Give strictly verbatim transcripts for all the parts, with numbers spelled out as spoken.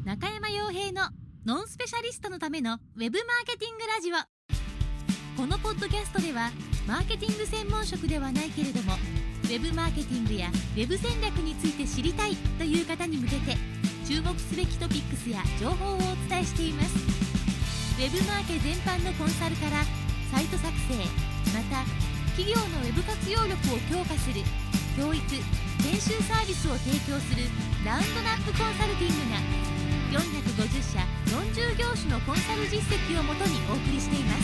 中山洋平のノンスペシャリストのためのウェブマーケティングラジオ。このポッドキャストではマーケティング専門職ではないけれどもウェブマーケティングやウェブ戦略について知りたいという方に向けて注目すべきトピックスや情報をお伝えしています。ウェブマーケ全般のコンサルからサイト作成、また企業のウェブ活用力を強化する教育・研修サービスを提供するラウンドナップコンサルティングがよんひゃくごじゅっしゃよんじゅう業種のコンサル実績をもとにお送りしています。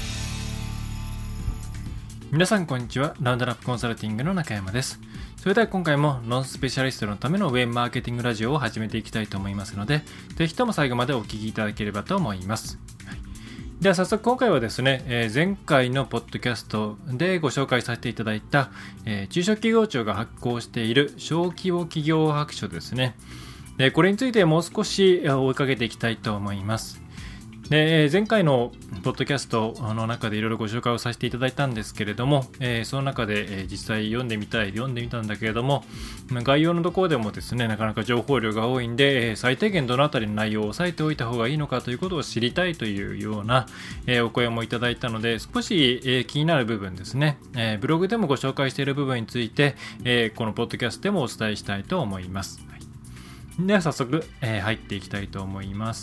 皆さんこんにちは。ラウンドナップコンサルティングの中山です。それでは今回もノンスペシャリストのためのウェブマーケティングラジオを始めていきたいと思いますので、ぜひとも最後までお聞きいただければと思います。はい、では早速今回はですね、えー、前回のポッドキャストでご紹介させていただいた、えー、中小企業庁が発行している小規模企業白書ですね。でこれについてもう少し追いかけていきたいと思います。で前回のポッドキャストの中でいろいろご紹介をさせていただいたんですけれども、えー、その中で、えー、実際読んでみたい読んでみたんだけれども、概要のところでもですねなかなか情報量が多いんで、えー、最低限どのあたりの内容を押さえておいた方がいいのかということを知りたいというような、えー、お声もいただいたので、少し、えー、気になる部分ですね、えー、ブログでもご紹介している部分について、えー、このポッドキャストでもお伝えしたいと思います。はい、では早速、えー、入っていきたいと思います。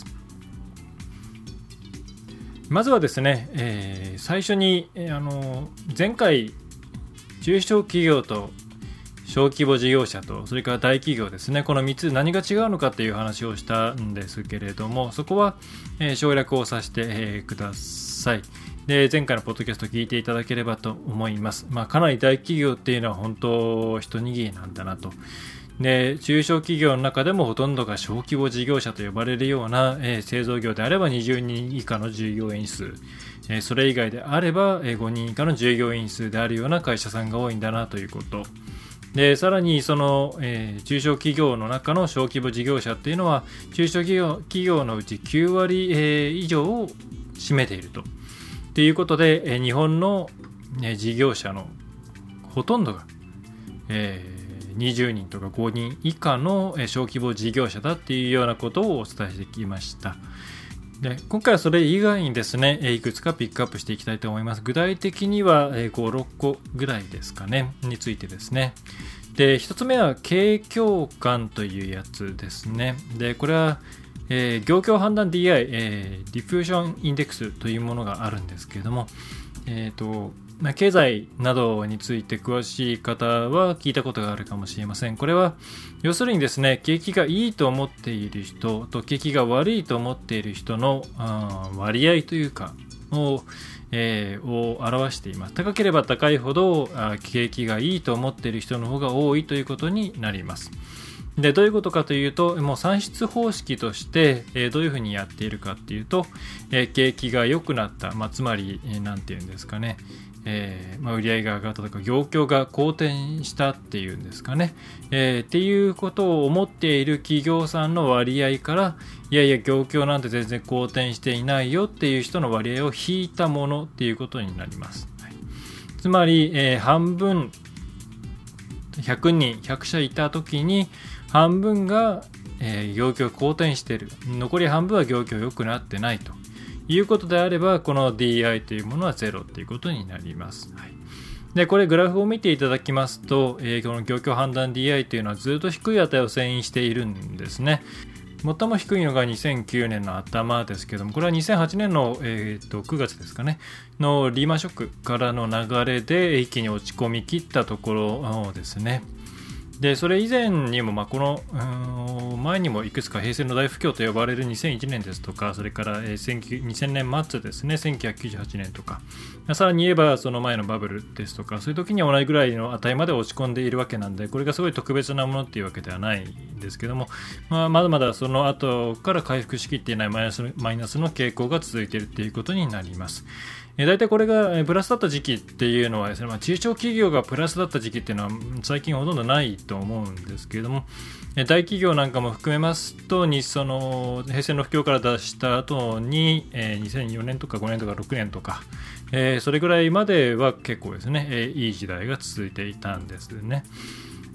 まずはですね、えー、最初に、えー、あの前回中小企業と小規模事業者とそれから大企業ですね、このみっつ何が違うのかっていう話をしたんですけれども、そこは、えー、省略をさせて、えー、ください。で前回のポッドキャスト聞いていただければと思います。まあ、かなり大企業っていうのは本当一握りなんだなと。で中小企業の中でもほとんどが小規模事業者と呼ばれるような、えー、製造業であればにじゅうにん以下の従業員数、えー、それ以外であれば、えー、ごにん以下の従業員数であるような会社さんが多いんだなということで、さらにその、えー、中小企業の中の小規模事業者っていうのは中小企業、企業のうちきゅうわり、えー、以上を占めているとということで、えー、日本の、ね、事業者のほとんどが、えーにじゅうにんとかごにん以下の小規模事業者だっていうようなことをお伝えしてきました。で今回はそれ以外にですねいくつかピックアップしていきたいと思います。具体的にはご、ろっこぐらいですかねについてですね。でひとつめは景況感というやつですね。でこれは、えー、業況判断 ディーアイ、えー、ディフュージョンインデックスというものがあるんですけれども、えーと経済などについて詳しい方は聞いたことがあるかもしれません。これは要するにですね、景気がいいと思っている人と景気が悪いと思っている人の割合というかを、えー、を表しています。高ければ高いほど景気がいいと思っている人の方が多いということになります。でどういうことかというと、もう算出方式として、えー、どういうふうにやっているかというと、えー、景気が良くなった、まあ、つまり、えー、なんていうんですかね、えーまあ、売上が上がったとか業況が好転したっていうんですかね、えー、っていうことを思っている企業さんの割合から、いやいや業況なんて全然好転していないよっていう人の割合を引いたものっていうことになります。はい、つまり、えー、半分ひゃくにんひゃくしゃいた時に半分が、えー、業況好転している、残り半分は業況良くなってないということであれば、この ディーアイ というものはゼロということになります。はい、でこれグラフを見ていただきますと、えー、この業況判断 ディーアイ というのはずっと低い値を遷移しているんですね。最も低いのがにせんきゅうねんの頭ですけども、これはにせんはちねんの、えー、とくがつですかねのリーマンショックからの流れで一気に落ち込み切ったところですね。でそれ以前にも、まあ、この前にもいくつか平成の大不況と呼ばれるにせんいちねんですとか、それからにせんねん末ですね、せんきゅうひゃくきゅうじゅうはちねんとか、さらに言えばその前のバブルですとか、そういう時には同じぐらいの値まで落ち込んでいるわけなんで、これがすごい特別なものっていうわけではないんですけども、まあ、まだまだその後から回復しきっていないマイナス、マイナスの傾向が続いているということになります。えー、大体これがプラスだった時期っていうのはですね、まあ、中小企業がプラスだった時期っていうのは最近ほとんどないと思うんですけれども、えー、大企業なんかも含めますとにその平成の不況から出した後に、えー、にせんよねんとかごねんとかろくねんとか、えー、それぐらいまでは結構ですね、えー、いい時代が続いていたんですね。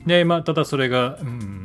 で、まあ、ただそれが、うん、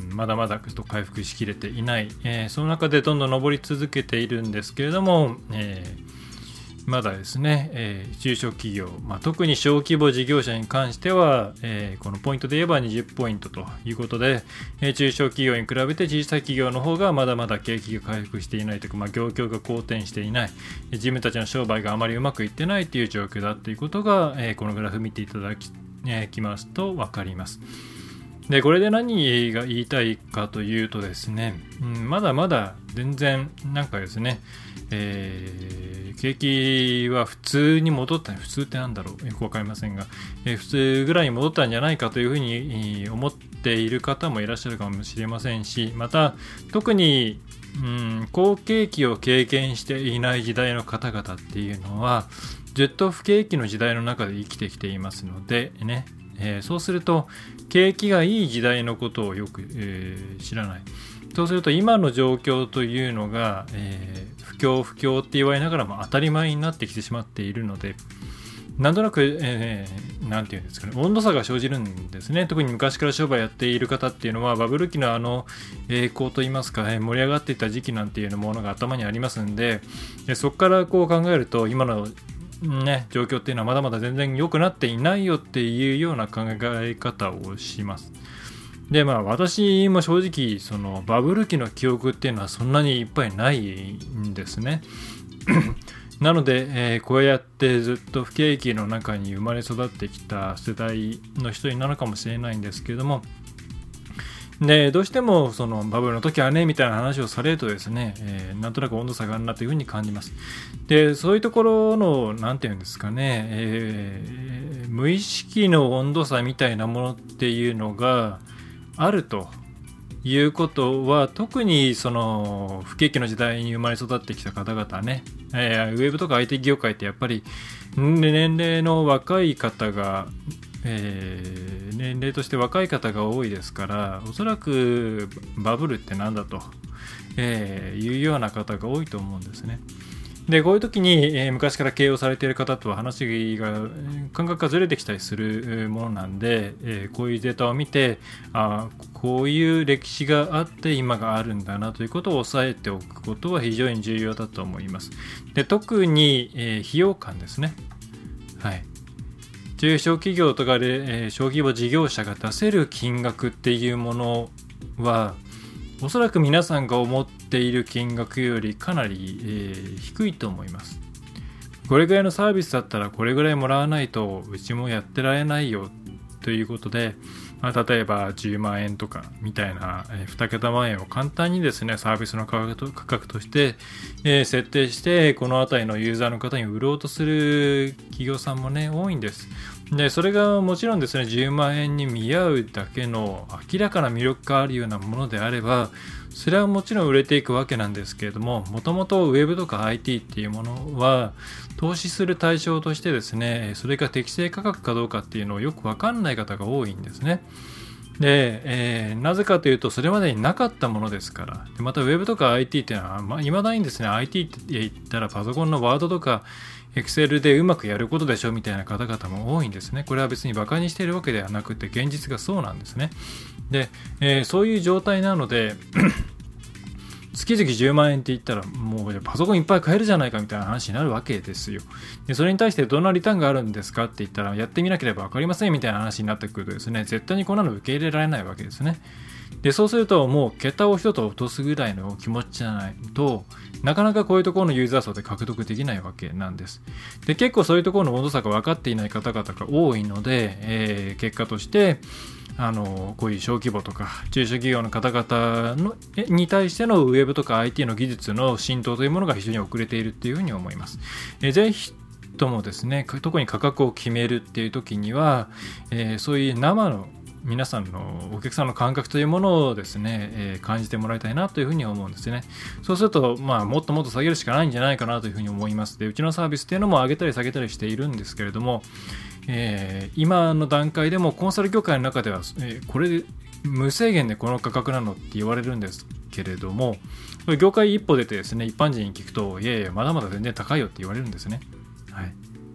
まだまだ回復しきれていない、えー、その中でどんどん上り続けているんですけれども、えーまだですね、えー、中小企業、まあ、特に小規模事業者に関しては、えー、このポイントで言えばにじゅうポイントということで、えー、中小企業に比べて小さい企業の方がまだまだ景気が回復していないというか、まあ、業況が好転していない、自分たちの商売があまりうまくいってないという状況だということが、えー、このグラフ見ていただき、えー、きますと分かります。で、これで何が言いたいかというとですね、うん、まだまだ全然なんかですね、えー、景気は普通に戻った、普通ってなんだろう、よくわかりませんが、えー、普通ぐらいに戻ったんじゃないかというふうに思っている方もいらっしゃるかもしれませんし、また特に、うん、好景気を経験していない時代の方々っていうのはずっと不景気の時代の中で生きてきていますのでね、えー、そうすると景気がいい時代のことをよく、えー、知らない。そうすると今の状況というのが、えー、不況不況って言われながらも当たり前になってきてしまっているので、なんとなく、えー、なんていうんですかね、温度差が生じるんですね。特に昔から商売やっている方っていうのはバブル期のあの栄光といいますか、えー、盛り上がっていた時期なんていうものが頭にありますんで、でそこからこう考えると今のね、状況っていうのはまだまだ全然良くなっていないよっていうような考え方をします。で、まあ私も正直そのバブル期の記憶っていうのはそんなにいっぱいないんですね。なので、えー、こうやってずっと不景気の中に生まれ育ってきた世代の人になるかもしれないんですけれども、でどうしてもそのバブルの時はねみたいな話をされるとですね、えー、なんとなく温度差があるなというふうに感じます。でそういうところのなんていうんですかね、えー、無意識の温度差みたいなものっていうのがあるということは、特にその不景気の時代に生まれ育ってきた方々ね、えー、ウェブとか アイティー 業界ってやっぱり年齢の若い方がえー、年齢として若い方が多いですから、おそらくバブルってなんだと、えー、いうような方が多いと思うんですね。でこういう時に、えー、昔から経営をされている方とは話が感覚がずれてきたりするものなんで、えー、こういうデータを見て、あこういう歴史があって今があるんだなということを押さえておくことは非常に重要だと思います。で特に、えー、費用感ですね。はい、中小企業とかで、えー、小規模事業者が出せる金額っていうものはおそらく皆さんが思っている金額よりかなり、えー、低いと思います。これぐらいのサービスだったらこれぐらいもらわないとうちもやってられないよということで、まあ、例えばじゅうまんえんとかみたいな、えー、にけた万円を簡単にですねサービスの価格 と, 価格として、えー、設定してこの辺りのユーザーの方に売ろうとする企業さんもね多いんです。でそれがもちろんですねじゅうまんえんに見合うだけの明らかな魅力があるようなものであればそれはもちろん売れていくわけなんですけれども、もともとウェブとか アイティー っていうものは投資する対象としてですね、それが適正価格かどうかっていうのをよく分かんない方が多いんですね。で、えー、なぜかというとそれまでになかったものですから。でまたウェブとか アイティー っていうのは、まあ、未だにですね アイティー って言ったらパソコンのワードとかExcel でうまくやることでしょみたいな方々も多いんですね。これは別にバカにしているわけではなくて現実がそうなんですね。で、えー、そういう状態なので月々じゅうまんえんって言ったらもうパソコンいっぱい買えるじゃないかみたいな話になるわけですよ。でそれに対してどんなリターンがあるんですかって言ったらやってみなければ分かりませんみたいな話になってくるとですね、絶対にこんなの受け入れられないわけですね。でそうするともう桁を一つ落とすぐらいの気持ちじゃないとなかなかこういうところのユーザー層で獲得できないわけなんです。で結構そういうところの温度差が分かっていない方々が多いので、えー、結果としてあのこういう小規模とか中小企業の方々のに対してのウェブとか アイティー の技術の浸透というものが非常に遅れているっていうふうに思います。えー、ぜひともですね、特に価格を決めるっていう時には、えー、そういう生の皆さんのお客さんの感覚というものをですね、えー、感じてもらいたいなというふうに思うんですね。そうすると、まあ、もっともっと下げるしかないんじゃないかなというふうに思います。で、うちのサービスっていうのも上げたり下げたりしているんですけれども、えー、今の段階でもコンサル業界の中では、えー、これ無制限でこの価格なのって言われるんですけれども、業界一歩出てですね、一般人に聞くと、いやいやまだまだ全然高いよって言われるんですね。はい。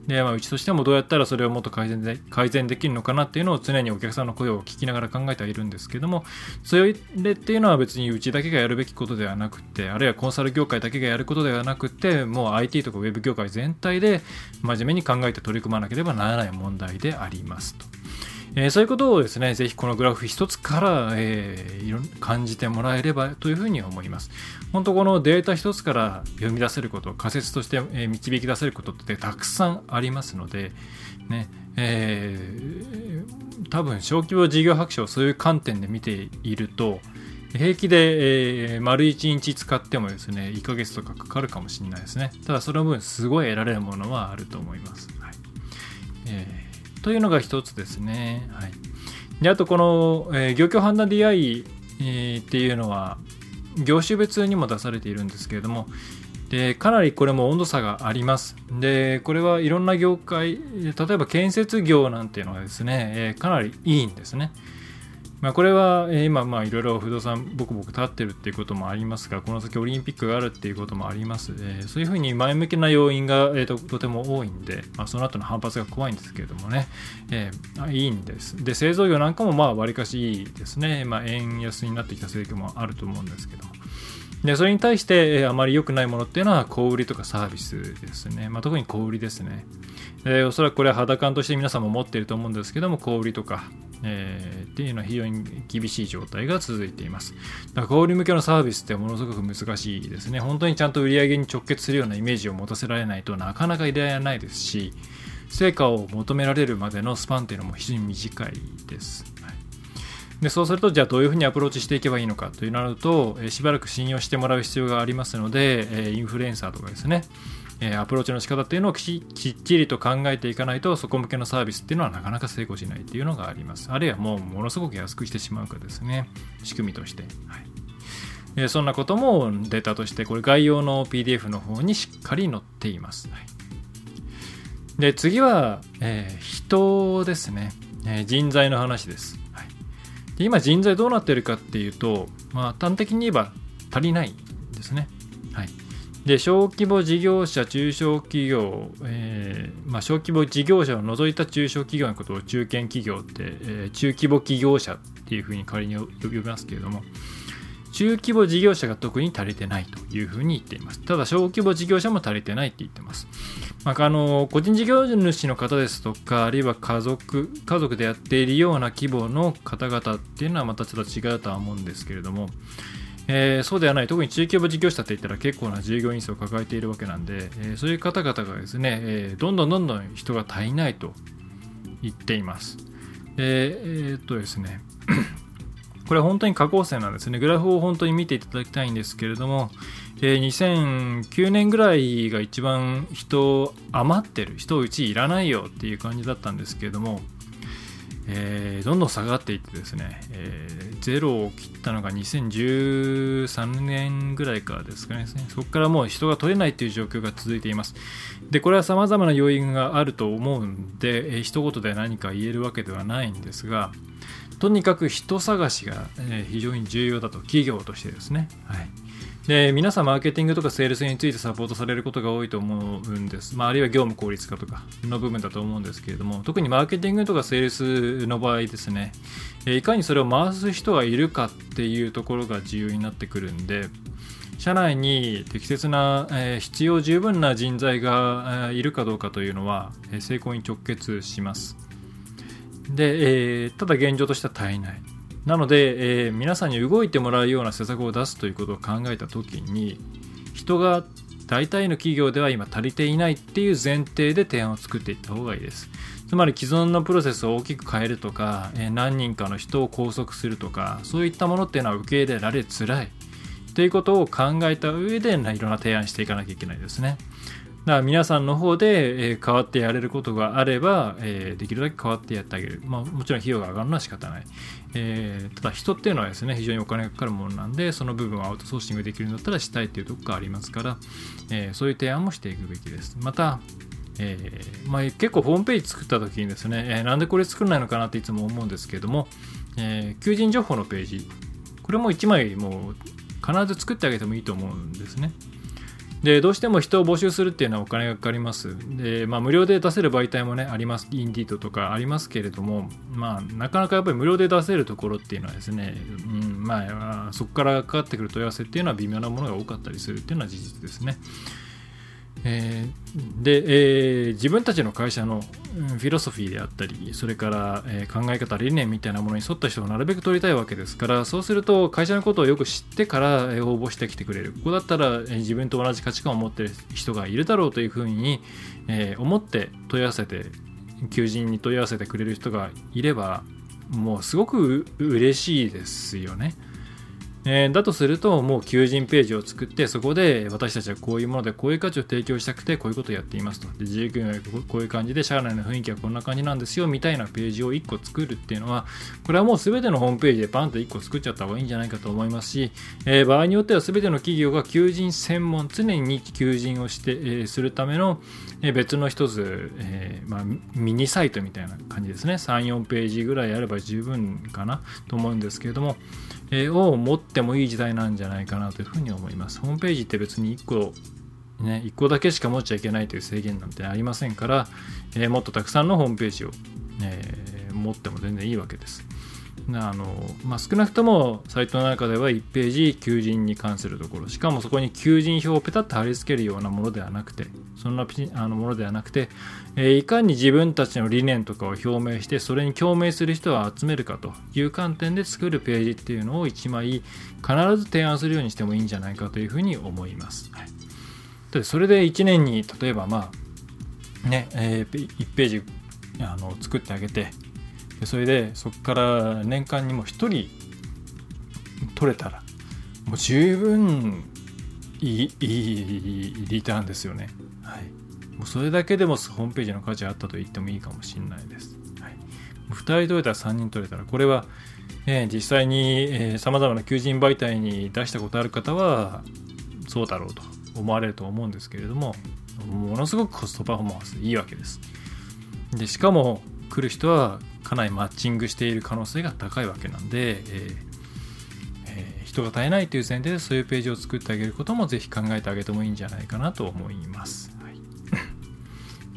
で、まあ、うちとしてもどうやったらそれをもっと改善で改善できるのかなっていうのを常にお客さんの声を聞きながら考えてはいるんですけども、それっていうのは別にうちだけがやるべきことではなくて、あるいはコンサル業界だけがやることではなくて、もう アイティー とかウェブ業界全体で真面目に考えて取り組まなければならない問題でありますと。えー、そういうことをですね、ぜひこのグラフ一つから、えー、いろ感じてもらえればというふうに思います。本当このデータ一つから読み出せること、仮説として、えー、導き出せることってたくさんありますので、ねえー、多分小規模事業白書をそういう観点で見ていると、平気で、えー、丸いちにち使ってもですね、いっかげつとかかかるかもしれないですね。ただその分すごい得られるものはあると思います。はい、えーというのが一つですね。はい、であとこの、えー、業況判断 ディーアイ、えー、っていうのは業種別にも出されているんですけれども、でかなりこれも温度差があります。でこれはいろんな業界、例えば建設業なんていうのはですね、えー、かなりいいんですね。まあ、これは今まあいろいろ不動産ボコボコ立ってるっていうこともありますが、この先オリンピックがあるっていうこともあります。えー、そういうふうに前向きな要因が、えー、と, とても多いんで、まあ、その後の反発が怖いんですけれどもね、えー、いいんです。で製造業なんかもまあ割かしいいですね。まあ、円安になってきた影響もあると思うんですけども、でそれに対して、えー、あまり良くないものっていうのは小売りとかサービスですね。まあ、特に小売りですね。でおそらくこれは肌感として皆さんも持っていると思うんですけども、小売りとか、えー、っていうのは非常に厳しい状態が続いています。だから小売り向けのサービスってものすごく難しいですね。本当にちゃんと売り上げに直結するようなイメージを持たせられないとなかなか入れられないですし、成果を求められるまでのスパンっていうのも非常に短いです。はい、でそうするとじゃあどういうふうにアプローチしていけばいいのかというなると、えー、しばらく信用してもらう必要がありますので、えー、インフルエンサーとかですね、アプローチの仕方っていうのをきっちりと考えていかないと、そこ向けのサービスっていうのはなかなか成功しないっていうのがあります。あるいはもうものすごく安くしてしまうかですね、仕組みとして、はい、そんなこともデータとしてこれ概要の ピーディーエフ の方にしっかり載っています。はい、で次は、えー、人ですね、えー、人材の話です。はい、で今人材どうなっているかっていうと、まあ、端的に言えば足りないんですね。はい、で小規模事業者、中小企業、えーまあ、小規模事業者を除いた中小企業のことを中堅企業って、えー、中規模企業者っていうふうに仮に呼びますけれども、中規模事業者が特に足りてないというふうに言っています。ただ小規模事業者も足りてないって言ってます。まあ、あの個人事業主の方ですとか、あるいは家族家族でやっているような規模の方々っていうのはまたちょっと違うとは思うんですけれども、えー、そうではない、特に中規模事業者って言ったら結構な従業員数を抱えているわけなんで、えー、そういう方々がですね、えー、どんどんどんどん人が足りないと言っています。でえー、っとですねこれは本当に下降線なんですね。グラフを本当に見ていただきたいんですけれども、えー、にせんきゅうねんぐらいが一番人余ってる、人うちいらないよっていう感じだったんですけれども、えー、どんどん下がっていってですね、えー、ゼロを切ったのがにせんじゅうさんねんぐらいからですかね。そこからもう人が取れないという状況が続いています。でこれは様々な要因があると思うんで、えー、一言で何か言えるわけではないんですが、とにかく人探しが、えー、非常に重要だと、企業としてですね。はい、で皆さんマーケティングとかセールスについてサポートされることが多いと思うんです。まあ、あるいは業務効率化とかの部分だと思うんですけれども、特にマーケティングとかセールスの場合ですね、いかにそれを回す人がいるかっていうところが重要になってくるんで、社内に適切な、えー、必要十分な人材が、えー、いるかどうかというのは、えー、成功に直結します。で、えー、ただ現状としては足りない。なので、えー、皆さんに動いてもらうような施策を出すということを考えたときに、人が大体の企業では今足りていないっていう前提で提案を作っていった方がいいです。つまり既存のプロセスを大きく変えるとか、えー、何人かの人を拘束するとか、そういったものっていうのは受け入れられづらいということを考えた上で、いろんな提案していかなきゃいけないですね。だから皆さんの方で、えー、変わってやれることがあれば、えー、できるだけ変わってやってあげる。まあ、もちろん費用が上がるのは仕方ない。えー、ただ人っていうのはですね、非常にお金がかかるものなんで、その部分をアウトソーシングできるんだったらしたいっていうところがありますから、えー、そういう提案もしていくべきです。また、えーまあ、結構ホームページ作った時にですね、えー、なんでこれ作らないのかなっていつも思うんですけれども、えー、求人情報のページ、これもいちまいもう必ず作ってあげてもいいと思うんですね。 でどうしても人を募集するっていうのはお金がかかります。で、まあ、無料で出せる媒体もねあります。インディードとかありますけれども、まあ、なかなかやっぱり無料で出せるところっていうのはですね、うんまあ、そこからかかってくる問い合わせっていうのは微妙なものが多かったりするっていうのは事実ですね。えー、で、えー、自分たちの会社のフィロソフィーであったり、それから、えー、考え方理念みたいなものに沿った人をなるべく取りたいわけですから、そうすると会社のことをよく知ってから、えー、応募してきてくれる。ここだったら、えー、自分と同じ価値観を持っている人がいるだろうというふうに、えー、思って問い合わせて求人に問い合わせてくれる人がいればもうすごく嬉しいですよね。えー、だとするともう求人ページを作ってそこで私たちはこういうものでこういう価値を提供したくてこういうことをやっていますと。で自由業はこういう感じで社内の雰囲気はこんな感じなんですよみたいなページをいっこ作るっていうのはこれはもう全てのホームページでバンといっこ作っちゃった方がいいんじゃないかと思いますし、えー、場合によっては全ての企業が求人専門常に求人をして、えー、するための、えー、別の一つ、えーまあ、ミニサイトみたいな感じですね。 さん,よん ページぐらいあれば十分かなと思うんですけれども、えー、を持ってもいい時代なんじゃないかなというふうに思います。ホームページって別にいっこ、ね、いっこだけしか持っちゃいけないという制限なんてありませんから、えー、もっとたくさんのホームページを、えー、持っても全然いいわけです。あのまあ、少なくともサイトの中ではいちページ求人に関するところ、しかもそこに求人票をペタッと貼り付けるようなものではなくてそんなあのものではなくて、えー、いかに自分たちの理念とかを表明してそれに共鳴する人を集めるかという観点で作るページっていうのをいちまい必ず提案するようにしてもいいんじゃないかというふうに思います。はい、でそれでいちねんに例えばまあね、えー、いちページあの作ってあげてそれでそこから年間にもひとり取れたらもう十分いい、いいリターンですよね。はい、もうそれだけでもホームページの価値あったと言ってもいいかもしれないです。はい、ふたり取れたらさんにん取れたらこれは、えー、実際にさまざまな求人媒体に出したことある方はそうだろうと思われると思うんですけれども、ものすごくコストパフォーマンスいいわけです。でしかも来る人はかなりマッチングしている可能性が高いわけなんで、えーえー、人が絶えないという前提でそういうページを作ってあげることもぜひ考えてあげてもいいんじゃないかなと思います。はい、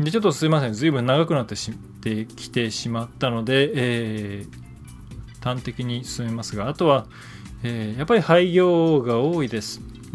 でちょっとすいません、ずいぶん長くなってきてしまったので、えー、端的に進めますが、あとは、えー、やっぱり廃業が多いです。うん、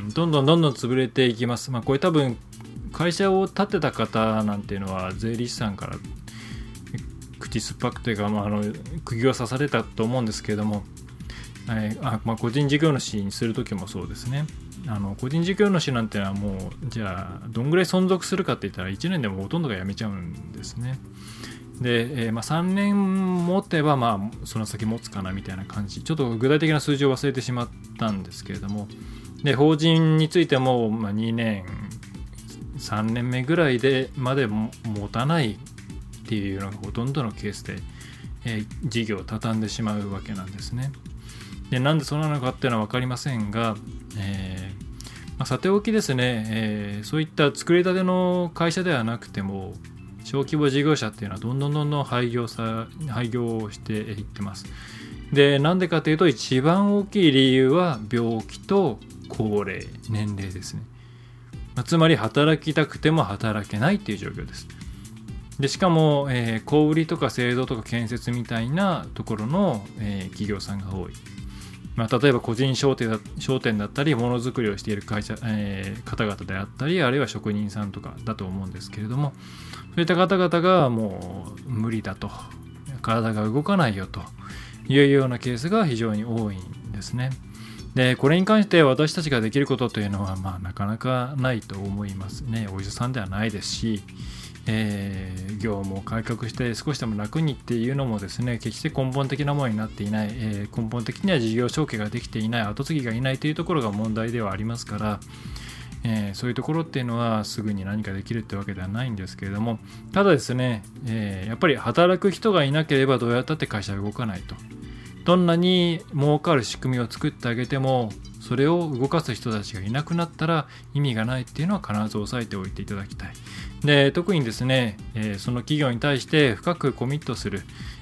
どんどんどんどん潰れていきます。まあ、これ多分会社を建てた方なんていうのは税理士さんから口酸っぱくというか、まあ、あの釘を刺されたと思うんですけれども、えーあまあ、個人事業主にするときもそうですね。あの個人事業主なんてのはもうじゃあどんぐらい存続するかって言ったらいちねんでもほとんどが辞めちゃうんですね。で、えーまあ、さんねん持てばまあその先持つかなみたいな感じ、ちょっと具体的な数字を忘れてしまったんですけれども、で法人についてもまあにねんさんねんめぐらいでまで持たないっていうのがほとんどのケースで、えー、事業を畳んでしまうわけなんですね。でなんでそうなのかっていうのは分かりませんが、えーまあ、さておきですね、えー、そういった作りたての会社ではなくても小規模事業者っていうのはどんどんどんどん廃業さ廃業をしていってます。でなんでかというと一番大きい理由は病気と高齢年齢ですね。まあ、つまり働きたくても働けないっていう状況です。でしかも、えー、小売りとか製造とか建設みたいなところの、えー、企業さんが多い。まあ、例えば個人商店だ、商店だったりものづくりをしている会社、えー、方々であったりあるいは職人さんとかだと思うんですけれども、そういった方々がもう無理だと体が動かないよというようなケースが非常に多いんですね。でこれに関して私たちができることというのは、まあ、なかなかないと思いますね。お医者さんではないですし、えー、業務を改革して少しでも楽にっていうのもですね、決して根本的なものになっていない、えー、根本的には事業承継ができていない、後継ぎがいないというところが問題ではありますから、えー、そういうところっていうのはすぐに何かできるってわけではないんですけれども、ただですね、えー、やっぱり働く人がいなければどうやったって会社は動かないと。どんなに儲かる仕組みを作ってあげてもそれを動かす人たちがいなくなったら意味がないっていうのは必ず押さえておいていただきたい。で特にですね、えー、その企業に対して深くコミットする、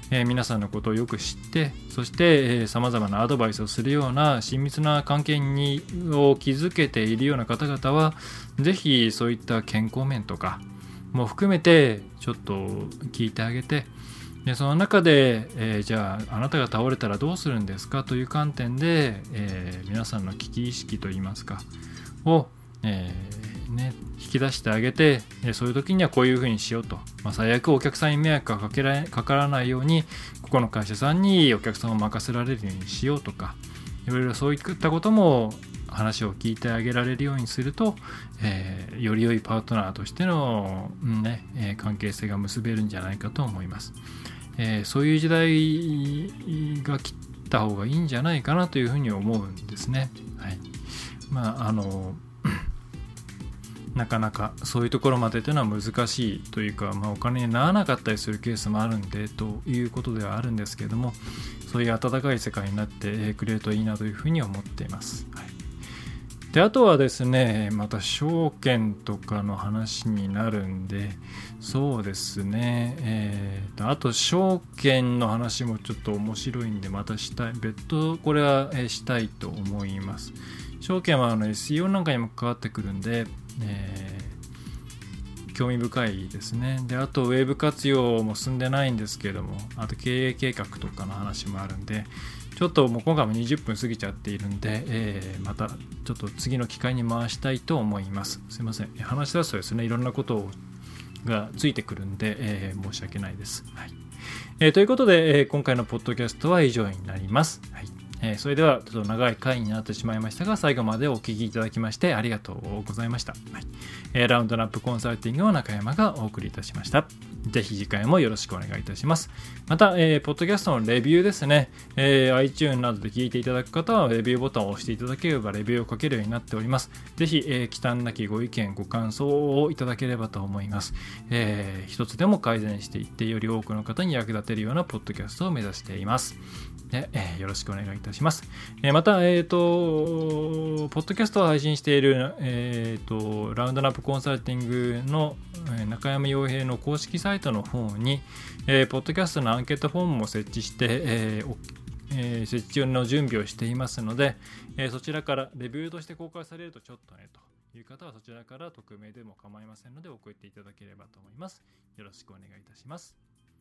えー、皆さんのことをよく知って、そしてさまざまなアドバイスをするような親密な関係にを築けているような方々は、ぜひそういった健康面とかも含めてちょっと聞いてあげて、でその中で、えー、じゃああなたが倒れたらどうするんですかという観点で、えー、皆さんの危機意識といいますかを、えーね、引き出してあげて、そういう時にはこういうふうにしようと、まあ、最悪お客さんに迷惑がかけらかからないようにここの会社さんにお客さんを任せられるようにしようとか、いろいろそういったことも話を聞いてあげられるようにすると、えー、より良いパートナーとしての、うんねえー、関係性が結べるんじゃないかと思います。えー、そういう時代が来た方がいいんじゃないかなというふうに思うんですね。はい、まああのなかなかそういうところまでというのは難しいというか、まあ、お金にならなかったりするケースもあるんでということではあるんですけれども、そういう温かい世界になってくれるといいなというふうに思っています。はい、であとはですね、また証券とかの話になるんで、そうですね、えー、とあと証券の話もちょっと面白いんで、またしたい別途これはしたいと思います。証券はあの エスイーオー なんかにも関わってくるんで、えー、興味深いですね。であとウェブ活用も進んでないんですけれども、あと経営計画とかの話もあるんで、ちょっともう今回もにじゅっぷん過ぎちゃっているんで、えー、またちょっと次の機会に回したいと思います。すいません、話し出すとですね、いろんなことがついてくるんで、えー、申し訳ないです。はい、えー、ということで、えー、今回のポッドキャストは以上になります。はい、えー、それではちょっと長い回になってしまいましたが、最後までお聞きいただきましてありがとうございました。はい、えー、ラウンドナップコンサルティングを中山がお送りいたしました。ぜひ次回もよろしくお願いいたします。また、えー、ポッドキャストのレビューですね、えー、iTunes などで聞いていただく方はレビューボタンを押していただければレビューを書けるようになっております。ぜひ、えー、忌憚なきご意見ご感想をいただければと思います。えー、一つでも改善していってより多くの方に役立てるようなポッドキャストを目指しています。でえー、よろしくお願いいたします。えー、また、えーと、ポッドキャストを配信している、えーと、ラウンドナップコンサルティングの中山洋平の公式サイトの方に、えー、ポッドキャストのアンケートフォームも設置して、えーえー、設置の準備をしていますので、えー、そちらからレビューとして公開されるとちょっとねという方はそちらから匿名でも構いませんので送っていただければと思います。よろしくお願いいたします。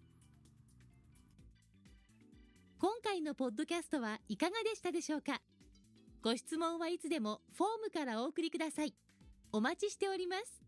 今回のポッドキャストはいかがでしたでしょうか。ご質問はいつでもフォームからお送りください。お待ちしております。